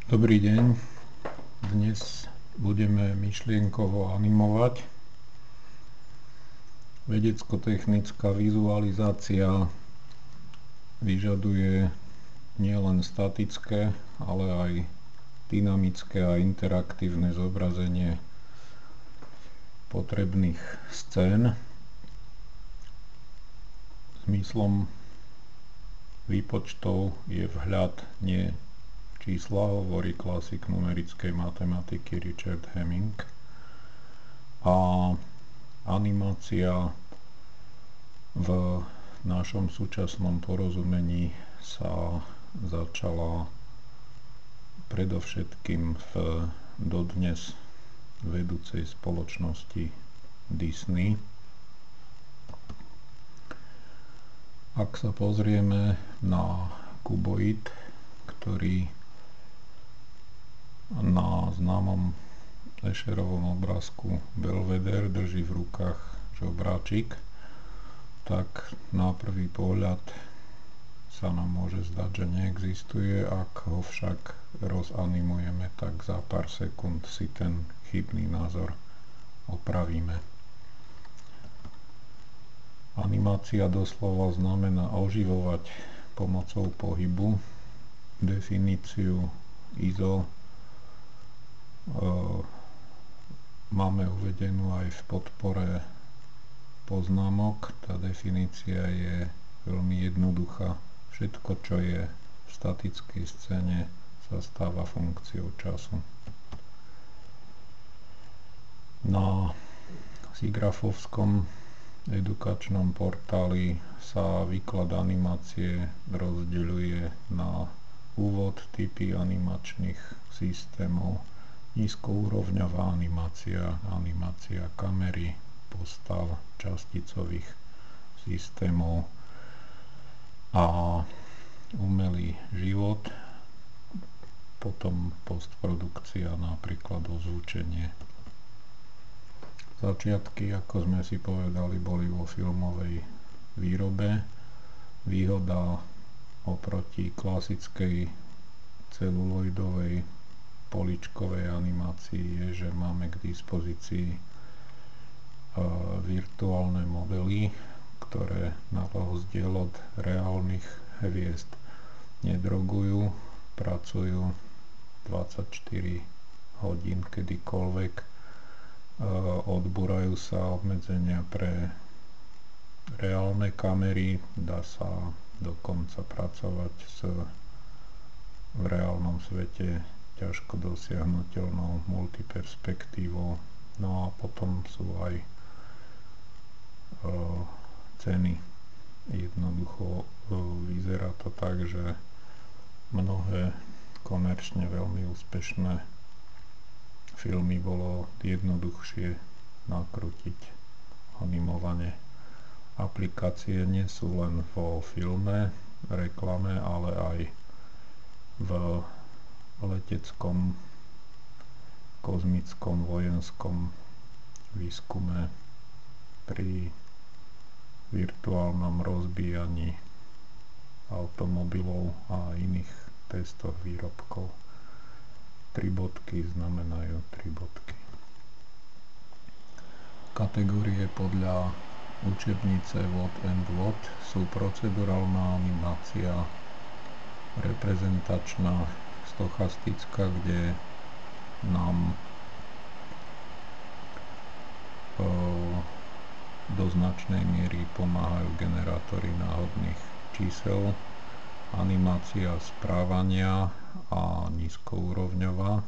Dobrý deň, dnes budeme myšlienkovo animovať. Vedecko-technická vizualizácia vyžaduje nielen statické, ale aj dynamické a interaktívne zobrazenie potrebných scén. Zmyslom výpočtov je vhľad, nie čísla, hovorí klasik numerickej matematiky Richard Hemming. A animácia v našom súčasnom porozumení sa začala predovšetkým v dodnes vedúcej spoločnosti Disney. Ak sa pozrieme na kuboid, ktorý na známom Escherovom obrázku Belvedere drží v rukách žobráčik, tak na prvý pohľad sa nám môže zdať, že neexistuje. Ak ho však rozanimujeme, tak za pár sekúnd si ten chybný názor opravíme. Animácia doslova znamená oživovať pomocou pohybu. Definíciu ISO máme uvedenú aj v podpore poznámok. Tá definícia je veľmi jednoduchá. Všetko, čo je v statickej scéne, sa stáva funkciou času. Na Sigrafovskom edukačnom portáli sa výklad animácie rozdeľuje na úvod, typy animačných systémov, nízkoúrovňová animácia, animácia kamery, postav, časticových systémov a umelý život, potom postprodukcia, napríklad ozvučenie. Začiatky, ako sme si povedali, boli vo filmovej výrobe. Výhoda oproti klasickej celuloidovej poličkovej animácii je, že máme k dispozícii virtuálne modely, ktoré na rozdiel od reálnych hviezd nedrogujú, pracujú 24 hodín kedykoľvek. Odbúrajú sa obmedzenia pre reálne kamery, dá sa dokonca pracovať v reálnom svete ťažko dosiahnuteľnou multiperspektívou. No a potom sú aj ceny. Jednoducho vyzerá to tak, že mnohé komerčne veľmi úspešné filmy bolo jednoduchšie nakrútiť animovane. Aplikácie nie sú len vo filme, reklame, ale aj v leteckom, kozmickom, vojenskom výskume, pri virtuálnom rozbíjaní automobilov a iných testoch výrobkov. 3 bodky znamenajú 3 bodky. Kategórie podľa učebnice What and What sú procedurálna animácia, reprezentačná, stochastická, kde nám do značnej miery pomáhajú generátory náhodných čísel, animácia správania a nízkoúrovňová.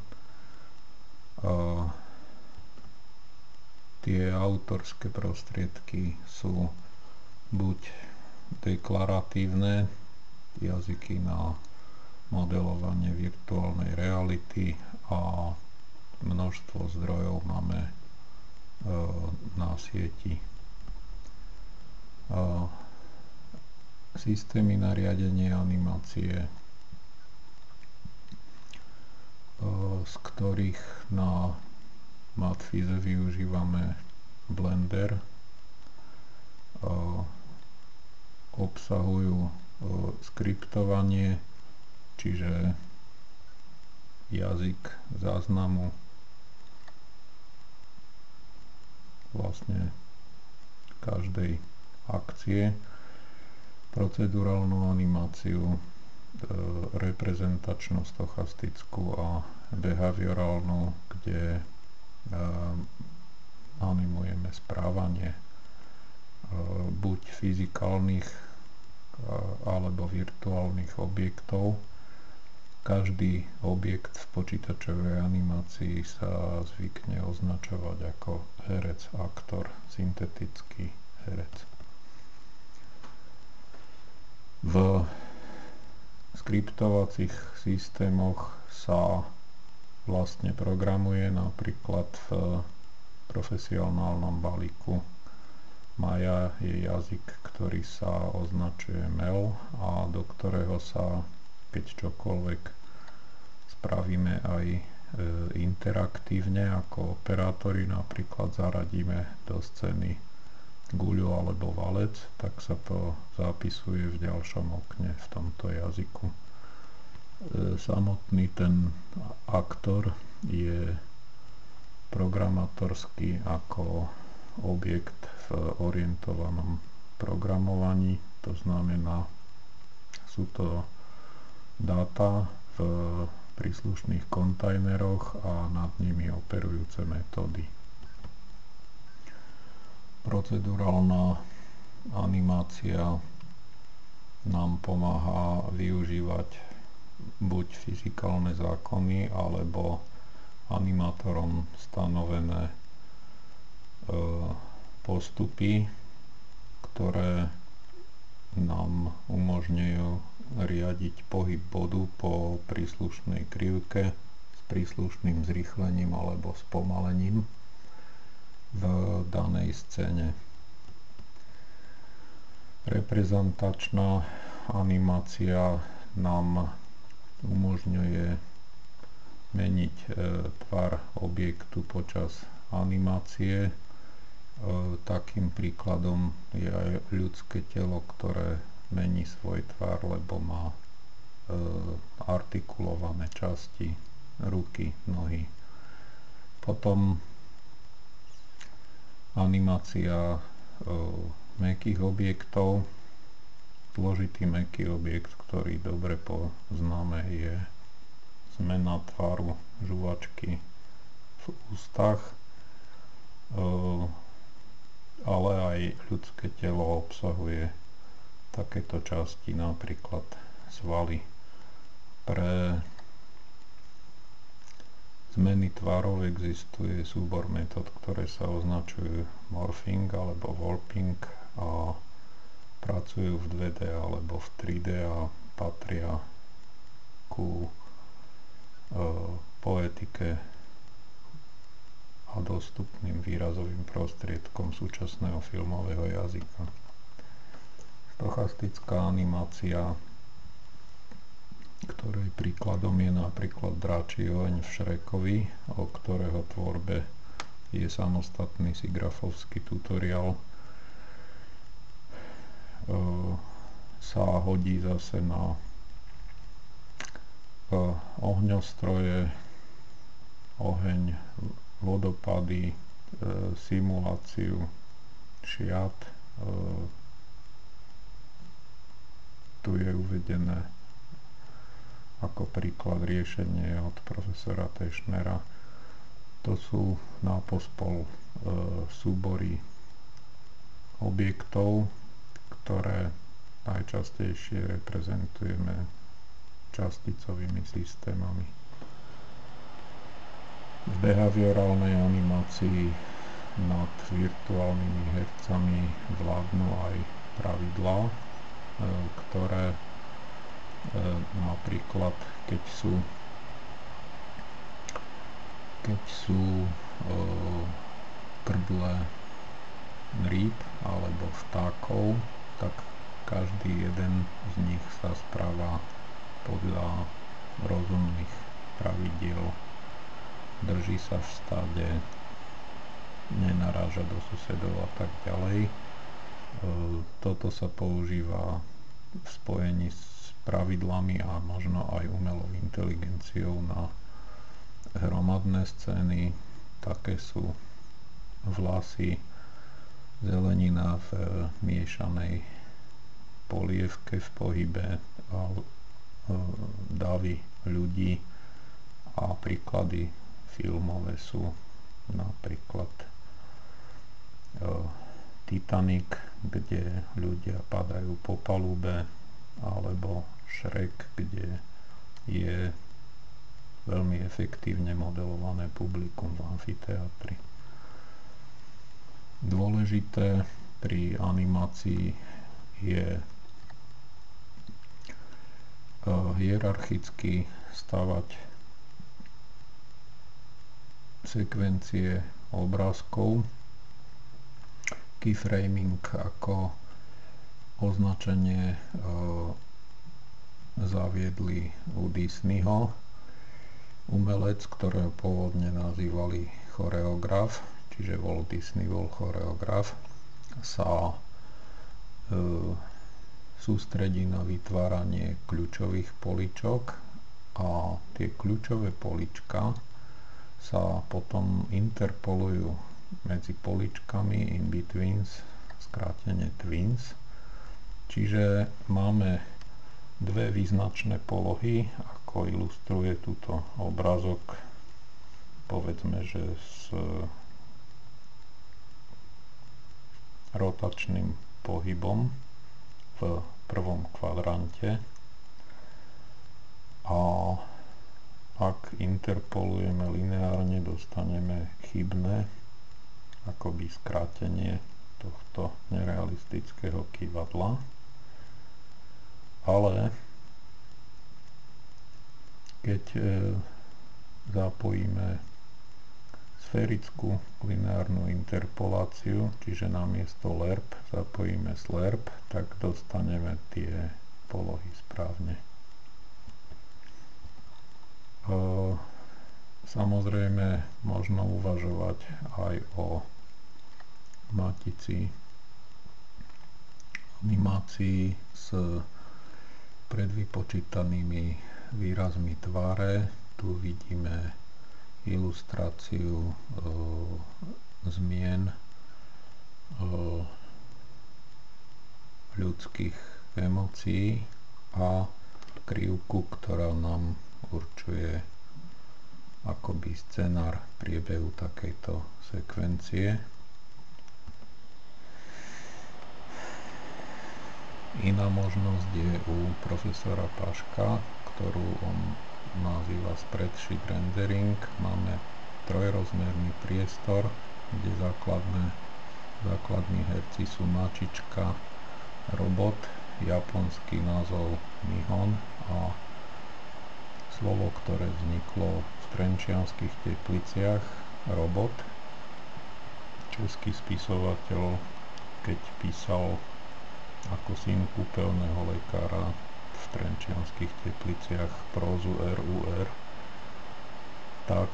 Tie autorské prostriedky sú buď deklaratívne, jazyky na modelovanie virtuálnej reality, a množstvo zdrojov máme na sieti. Systémy na riadenie animácie, z ktorých na Matfize využívame Blender, obsahujú skriptovanie, čiže jazyk záznamu vlastne každej akcie, procedurálnu animáciu, reprezentačnú, stochastickú a behaviorálnu, kde animujeme správanie buď fyzikálnych alebo virtuálnych objektov. Každý objekt v počítačovej animácii sa zvykne označovať ako herec, aktor, syntetický herec. V skriptovacích systémoch sa vlastne programuje napríklad v profesionálnom balíku. Maya je jazyk, ktorý sa označuje MEL a do ktorého sa, keď čokoľvek spravíme aj interaktívne ako operátori, napríklad zaradíme do scény guľu alebo valec, tak sa to zapisuje v ďalšom okne v tomto jazyku. Samotný ten aktor je programátorský ako objekt v orientovanom programovaní, to znamená, sú to dáta v príslušných kontajneroch a nad nimi operujúce metódy. Procedurálna animácia nám pomáha využívať buď fyzikálne zákony alebo animátorom stanovené postupy, ktoré nám umožňujú riadiť pohyb bodu po príslušnej krivke s príslušným zrýchlením alebo spomalením v danej scéne. Reprezentačná animácia nám umožňuje meniť tvar objektu počas animácie. Takým príkladom je aj ľudské telo, ktoré mení svoj tvar, lebo má artikulované časti, ruky, nohy. Potom animácia mäkkých objektov. Zložitý mäkký objekt, ktorý dobre poznáme, je zmena tvaru žuvačky v ústach, ale aj ľudské telo obsahuje takéto časti, napríklad svaly. Pre zmeny tvarov existuje súbor metód, ktoré sa označujú morphing alebo warping a pracujú v 2D alebo v 3D a patria ku poetike a dostupným výrazovým prostriedkom súčasného filmového jazyka. Stochastická animácia, ktorej príkladom je napríklad Dráčí oheň v Šrekovi, o ktorého tvorbe je samostatný sigrafovský tutoriál, sa hodí zase na ohňostroje, oheň, vodopady, simuláciu šiat. Tu je uvedené ako príklad riešenie od profesora Teschnera. To sú nápospol súbory objektov, ktoré najčastejšie reprezentujeme časticovými systémami. V behaviorálnej animácii nad virtuálnymi hercami vládnu aj pravidlá, ktoré napríklad keď sú krdle rýb alebo vtákov, tak každý jeden z nich sa správa podľa rozumných pravidiel. Drží sa v stáde, nenaráža do susedov a tak ďalej. Toto sa používa v spojení s pravidlami a možno aj umelou inteligenciou na hromadné scény, také sú vlasy, zelenina v miešanej polievke v pohybe, davy ľudí a príklady filmové sú napríklad Titanic, kde ľudia padajú po palube, alebo Shrek, kde je veľmi efektívne modelované publikum v amfiteátri. Dôležité pri animácii je hierarchicky stavať sekvencie obrázkov. Keyframing ako označenie zaviedli u Disneyho umelec, ktorého pôvodne nazývali choreograf, čiže Walt Disney bol choreograf, sa sústredí na vytváranie kľúčových políčok a tie kľúčové políčka sa potom interpolujú medzi políčkami in betweens, skrátene twins, čiže máme dve význačné polohy, ako ilustruje túto obrázok, povedzme, že s rotačným pohybom v prvom kvadrante, a ak interpolujeme lineárne, dostaneme chybné akoby skrátenie tohto nerealistického kývadla. Ale keď zapojíme sférickú lineárnu interpoláciu, čiže namiesto LERP zapojíme SLERP, tak dostaneme tie polohy správne. Samozrejme možno uvažovať aj o matici animácií s predvypočítanými výrazmi tváre. Tu vidíme ilustráciu zmien ľudských emócií a krivku, ktorá nám určuje akoby scenár priebehu takejto sekvencie. Iná možnosť je u profesora Paška, ktorú on nazýva spreadsheet rendering. Máme trojrozmerný priestor, kde základní herci sú mačička, robot, japonský názov Nihon a slovo, ktoré vzniklo v Trenčianskych Tepliciach, robot. Český spisovateľ, keď písal ako syn kúpeľného lekára v Trenčianskych Tepliciach prózu RUR, tak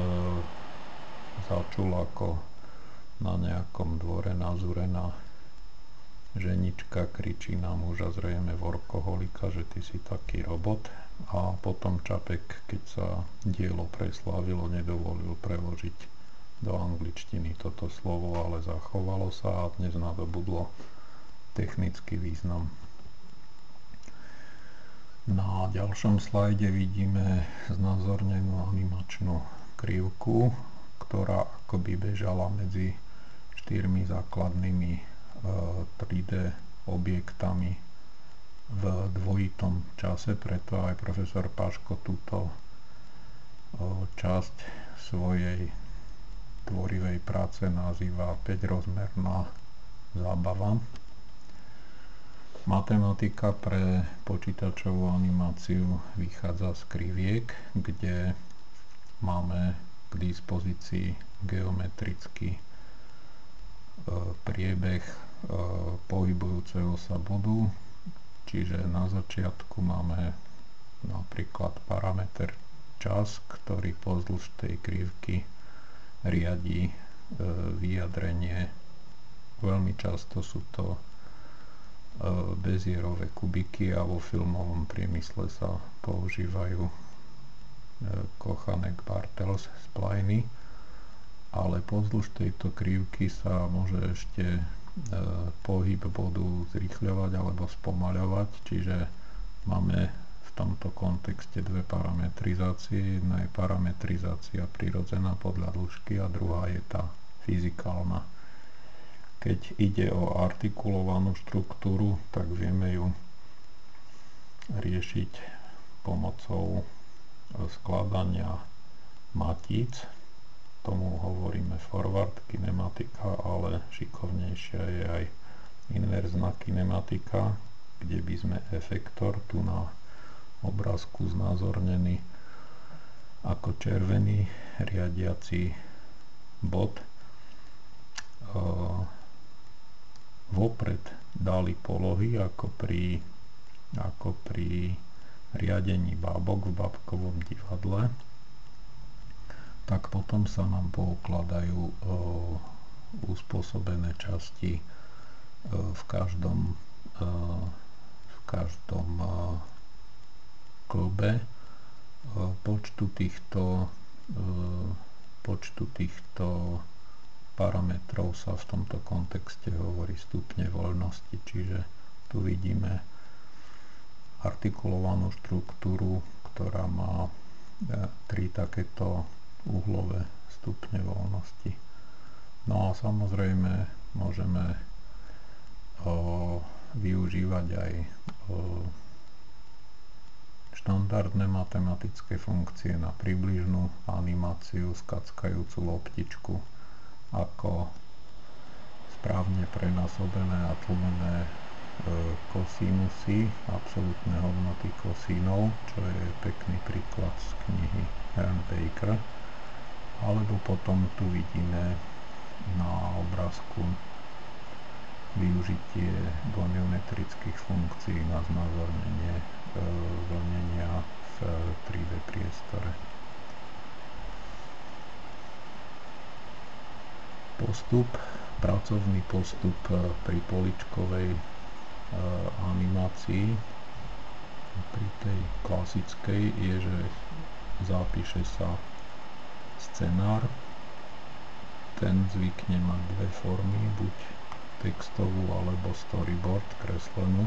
začul ako na nejakom dvore nazúrená ženička kričí na muža, zrejme workoholika, že ty si taký robot, a potom Čapek, keď sa dielo preslávilo, nedovolil preložiť do angličtiny toto slovo, ale zachovalo sa a dnes nadobudlo technický význam. Na ďalšom slajde vidíme znázornenú animačnú krivku, ktorá akoby bežala medzi 4 základnými 3D objektami v dvojitom čase, preto aj profesor Paško túto časť svojej tvorivej práce nazýva 5-rozmerná zábava. Matematika pre počítačovú animáciu vychádza z kriviek, kde máme k dispozícii geometrický priebeh pohybujúceho sa bodu, čiže na začiatku máme napríklad parameter čas, ktorý pozdĺž tej krivky riadi vyjadrenie. Veľmi často sú to bezierové kubiky a vo filmovom priemysle sa používajú Kochanek-Bartels spliny, ale pozdĺž tejto krivky sa môže ešte pohyb bodu zrýchľovať alebo spomaľovať, čiže máme v tomto kontexte dve parametrizácie. Jedna je parametrizácia prirodzená podľa dĺžky a druhá je tá fyzikálna. Keď ide o artikulovanú štruktúru, tak vieme ju riešiť pomocou skladania matíc. Tomu hovoríme forward kinematika, ale šikovnejšia je aj inverzná kinematika, kde by sme efektor tu na obrázku znázornený ako červený riadiaci bod vopred dali polohy ako pri riadení bábok v bábkovom divadle, tak potom sa nám poukladajú uspôsobené časti v každom klbe. Počtu týchto parametrov sa v tomto kontexte hovorí stupne voľnosti, čiže tu vidíme artikulovanú štruktúru, ktorá má 3 takéto uhlové stupne voľnosti. No a samozrejme môžeme využívať aj štandardné matematické funkcie na približnú animáciu, skackajúcu loptičku, ako správne prenásobené a tlmené kosinusy, absolútne hodnoty kosínov, čo je pekný príklad z knihy Aaron Baker. Alebo potom tu vidíme na obrázku využitie goniometrických funkcií na znázornenie vlnenia v 3D priestore. Pracovný postup pri poličkovej animácii, pri tej klasickej, je, že zapíše sa scenár. Ten zvykne mať dve formy, buď textovú alebo storyboard kreslenú.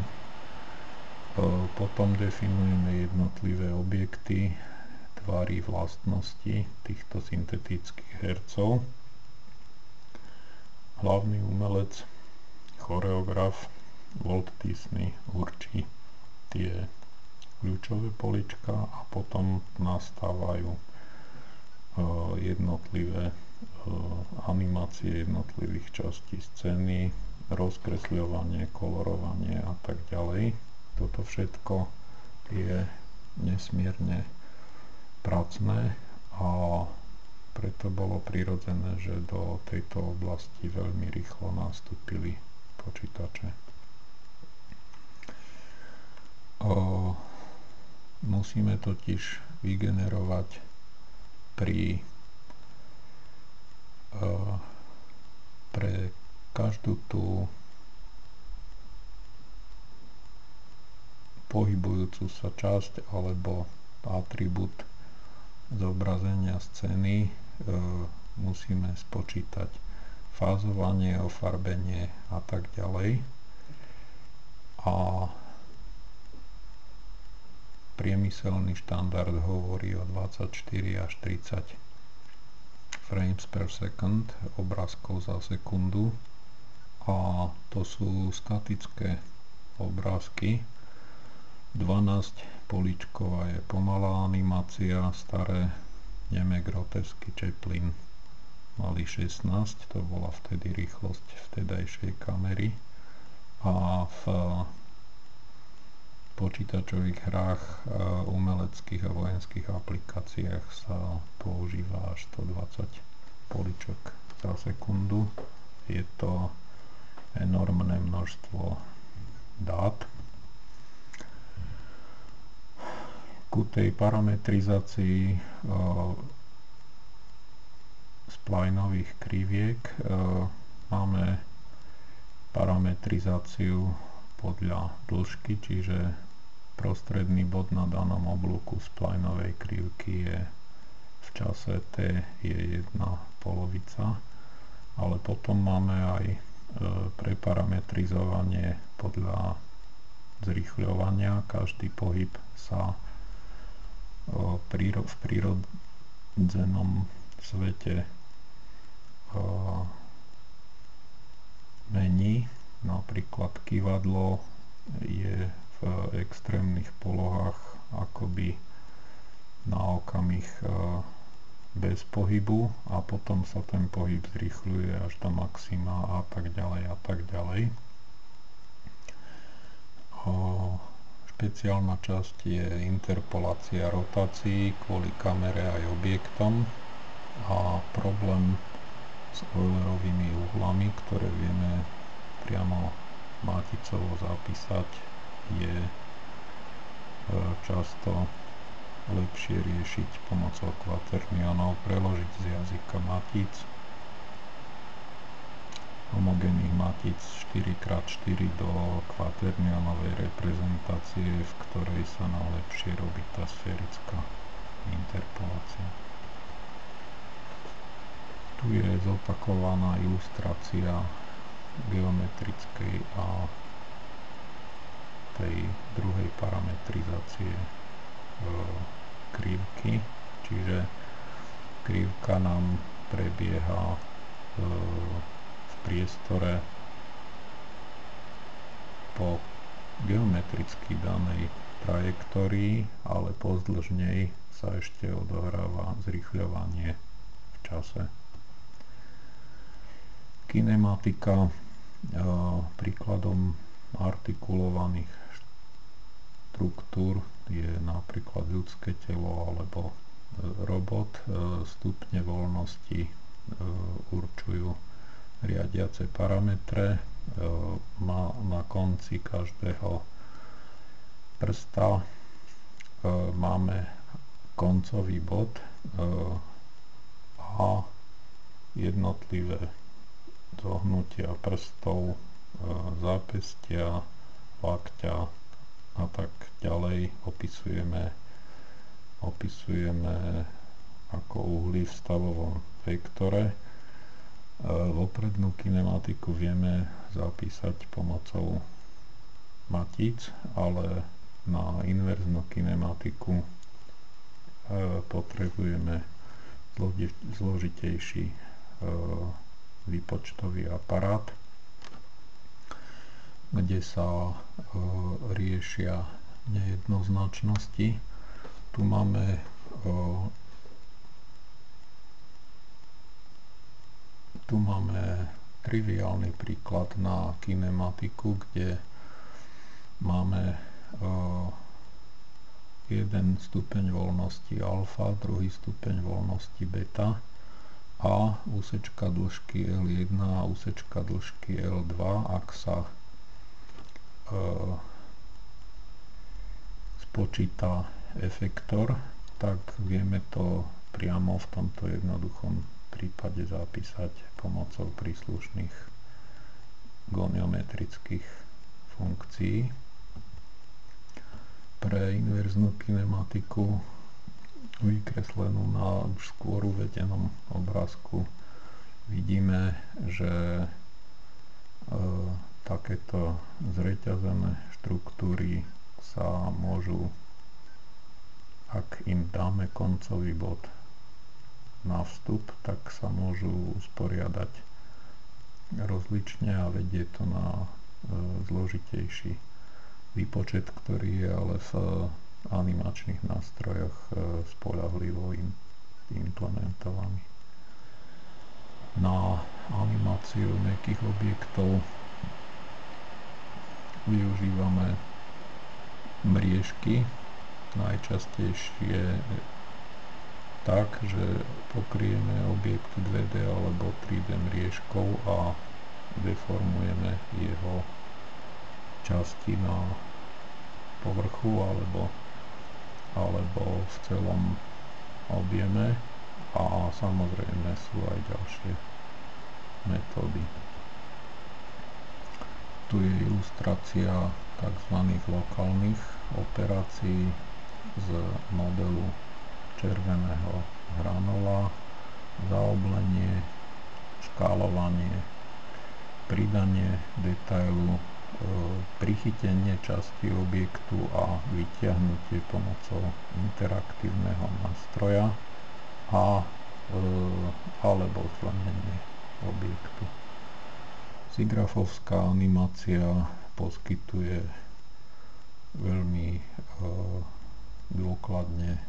Potom definujeme jednotlivé objekty, tvary, vlastnosti týchto syntetických hercov. Hlavný umelec, choreograf Walt Disney určí tie kľúčové polička a potom nastávajú jednotlivé animácie jednotlivých častí scény, rozkresľovanie, kolorovanie a tak ďalej. Toto všetko je nesmierne pracné a preto bolo prirodzené, že do tejto oblasti veľmi rýchlo nastúpili počítače. Musíme totiž vygenerovať pre každú tú pohybujúcu sa časť alebo atribút zobrazenia scény musíme spočítať fázovanie, ofarbenie a tak ďalej. A priemyselný štandard hovorí o 24 až 30 frames per second, obrázkov za sekundu, a to sú statické obrázky. 12 poličková je pomalá animácia, staré neme grotesky Chaplin mali 16, to bola vtedy rýchlosť vtedajšej kamery, a v počítačových hrách, umeleckých a vojenských aplikáciách sa používa až 120 poličok za sekundu. Je to enormné množstvo dát. Ku tej parametrizácii splinových kriviek máme parametrizáciu podľa dĺžky, čiže prostredný bod na danom oblúku splinovej krivky je v čase t je 1 polovica, ale potom máme aj preparametrizovanie podľa zrýchľovania. Každý pohyb sa v prírodzenom svete mení. Napríklad kyvadlo je v extrémnych polohách akoby na okamih bez pohybu a potom sa ten pohyb zrýchľuje až do maxima a tak ďalej a tak ďalej. Špeciálna časť je interpolácia rotácií kvôli kamere aj objektom a problém s Eulerovými uhlami, ktoré vieme priamo maticovo zapísať, je často lepšie riešiť pomocou kvaternionov, preložiť z jazyka matíc, homogénnych matíc 4x4 do kvaternionovej reprezentácie, v ktorej sa najlepšie robí tá sférická interpolácia. Tu je zopakovaná ilustrácia geometrickej a tej druhej parametrizácie krivky, čiže krivka nám prebieha v priestore po geometricky danej trajektórii, ale pozdĺž nej sa ešte odohráva zrýchľovanie v čase. Kinematika, príkladom artikulovaných štruktúr je napríklad ľudské telo alebo robot. Stupne voľnosti určujú riadiace parametre. Na konci každého prsta máme koncový bod a jednotlivé zohnutia prstov, zápestia, lakťa a tak ďalej opisujeme ako uhly v stavovom vektore. Voprednú kinematiku vieme zapísať pomocou matíc, ale na inverznú kinematiku potrebujeme zložitejší výpočtový aparát, kde sa riešia nejednoznačnosti. Tu máme triviálny príklad na kinematiku, kde máme jeden stupeň voľnosti alfa, druhý stupeň voľnosti beta a úsečka dĺžky L1 a úsečka dĺžky L2. Ak sa spočíta efektor, tak vieme to priamo v tomto jednoduchom prípade zapísať pomocou príslušných goniometrických funkcií. Pre inverznú kinematiku vykreslenú na už skôr uvedenom obrázku vidíme, že takéto zreťazené štruktúry sa môžu, ak im dáme koncový bod na vstup, tak sa môžu usporiadať rozlične a vedie to na zložitejší výpočet, ktorý je ale v animačných nástrojoch spoľahlivo implementovaný. Na animáciu mäkkých objektov využívame mriežky, najčastejšie tak, že pokrieme objekt 2D alebo 3D mriežkou a deformujeme jeho časti na povrchu alebo v celom objeme, a samozrejme sú aj ďalšie metódy. Tu je ilustrácia tzv. Lokálnych operácií z modelu červeného hranula, zaoblenie, škálovanie, pridanie detailu, prichytenie časti objektu a vytiahnutie pomocou interaktívneho nástroja alebo zlenenie objektu. Zigrafovská animácia poskytuje veľmi dôkladne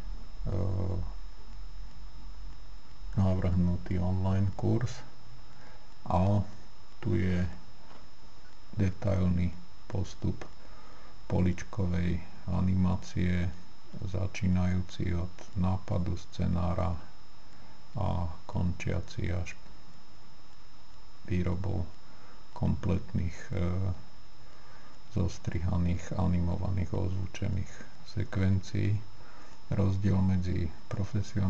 navrhnutý online kurz a tu je detailný postup poličkovej animácie začínajúci od nápadu scenára a končiaci až výrobou kompletných zostrihaných, animovaných, ozvučených sekvencií. Rozdiel medzi profesionálnym